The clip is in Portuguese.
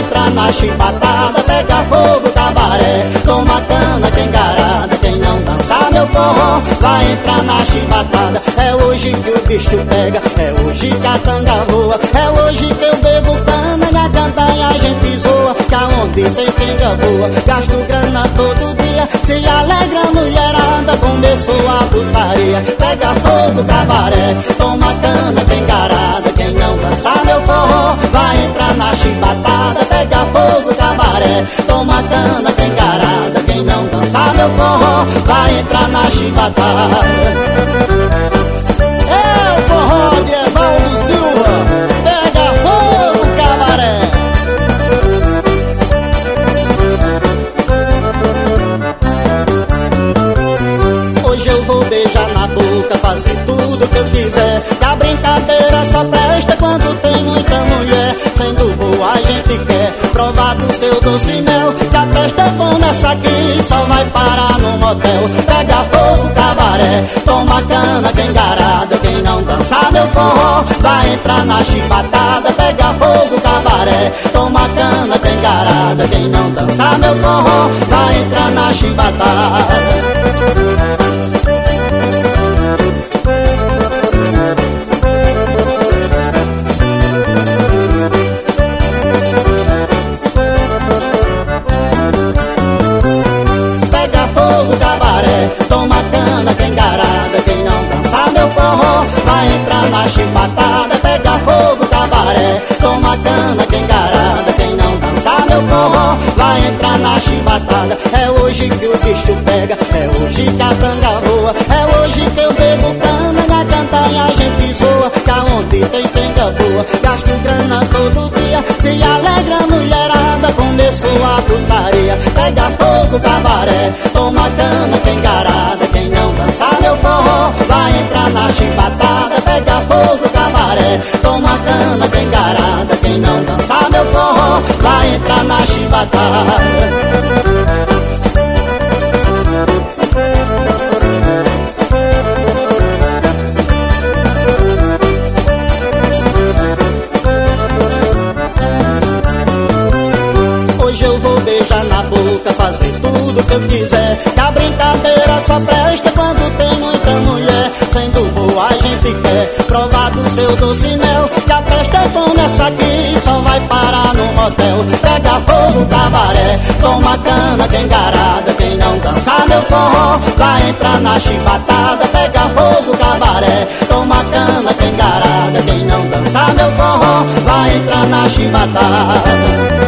entrar na chibatada, pega fogo, cabaré. Toma cana, quem garada, quem não dançar meu forró, vai entrar na chibatada. É hoje que o bicho pega, é hoje que a tanga voa, é hoje que eu bebo cana e a cantanha a gente zoa. Que aonde tem pinga boa, gasto grana todo dia, se alegra a mulherada, começou a putaria. Pega fogo, cabaré, toma cana, quem garada, quem não dançar meu forró, vai entrar na chibatada. Pega fogo, cabaré, toma cana, quem garada, quem não dançar meu forró, vai entrar na chibatada. É o forró de Evaldo Silva, pega fogo, cabaré. Hoje eu vou beijar na boca, fazer tudo que eu quiser. Da brincadeira só presta quando tem muita mulher. Sendo boa a gente quer provar do seu doce mel, que a festa começa aqui, só vai parar no motel. Pega fogo, cabaré, toma cana, quem garada, quem não dançar meu forró, vai entrar na chibatada. Pega fogo, cabaré, toma cana, quem garada, quem não dançar meu forró, vai entrar na chibatada. Toma cana, quem garada, quem não dançar meu forró, vai entrar na chibatada. Pega fogo, cabaré, toma cana, quem garada, quem não dançar meu forró, vai entrar na chibatada. É hoje que o bicho pega, é hoje que a tanga voa, é hoje que eu bebo cana, na cantanha a gente zoa. Que aonde tem tanga boa, gasto grana todo dia, se alegra a mulherada, começou a putaria. Pega fogo, cabaré, toma cana, quem garada, quem não dançar meu forró, vai entrar na chibatada. Pega fogo, cabaré, toma cana, quem garada, quem não dançar meu forró, vai entrar na chibatada. Hoje eu vou beijar na boca, fazer tudo que eu quiser. Que a brincadeira só presta quando tem muita mulher. Sendo boa a gente quer provar do seu doce mel, que a festa começa aqui, só vai parar no motel. Pega fogo, cabaré, toma cana, quem garada, quem não dançar meu forró, vai entrar na chibatada. Pega fogo, cabaré, toma cana, quem garada, quem não dançar meu forró, vai entrar na chibatada.